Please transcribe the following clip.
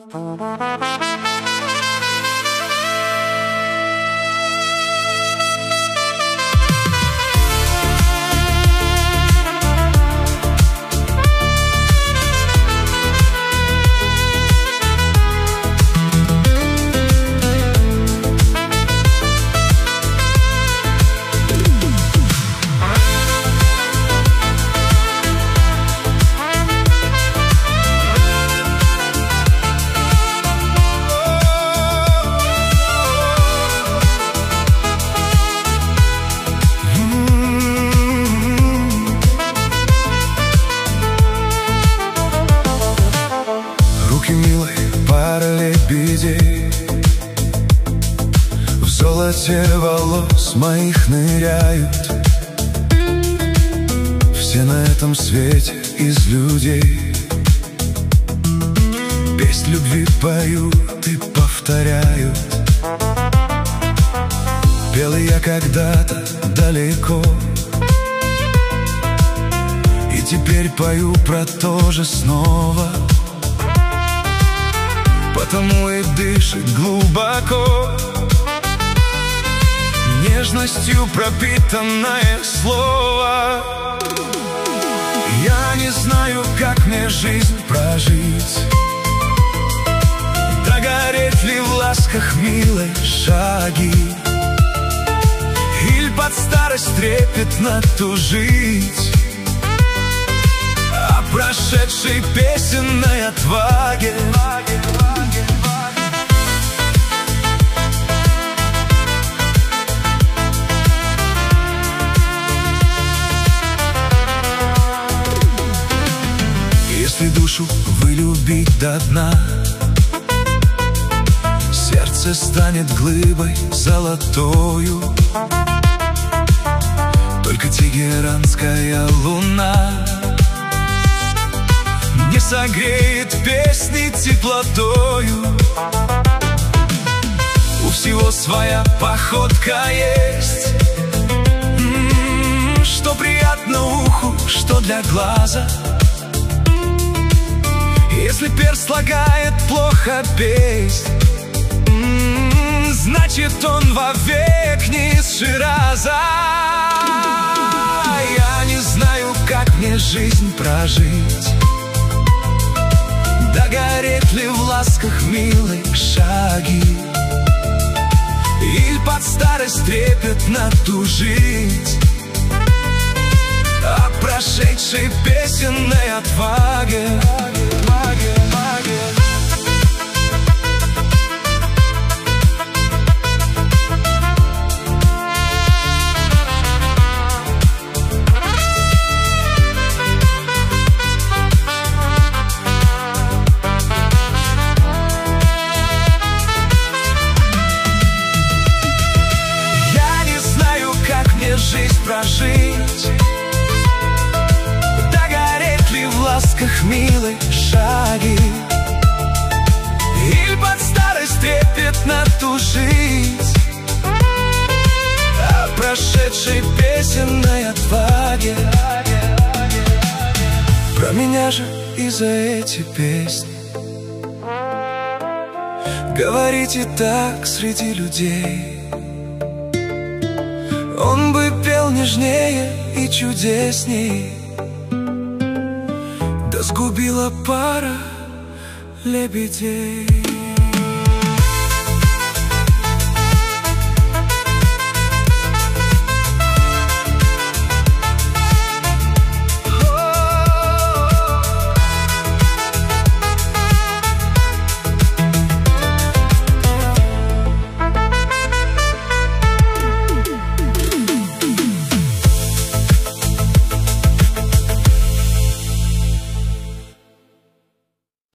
Руки милой пары лебедей в золоте волос моих ныряют. Все на этом свете из людей песнь любви поют и повторяют. Пел я когда-то далеко, и теперь пою про то же снова. Потому и дышит глубоко, нежностью пропитанное слово. Я не знаю, как мне жизнь прожить, догореть ли в ласках милой шаги, или под старость трепетно тужить о прошедшей песенной отваге. Если душу вы любить до дна, сердце станет глыбой золотою. Только тегеранская луна не согреет песни теплотою. У всего своя походка есть, что приятно уху, что для глаза. Если перст слагает плохо песнь, значит он вовек не из Шираза. Я не знаю, как мне жизнь прожить, догореть ли в ласках милой шаги, или под старость трепетно тужить о прошедшей песенной отваге. Жизнь прожить, догореть ли в ласках милой шаги, или под старость трепетно тужить о прошедшей песенной отваге. Про меня же и за эти песни говорите так среди людей. Он бы пел нежнее и чудесней, да сгубила пара лебедей.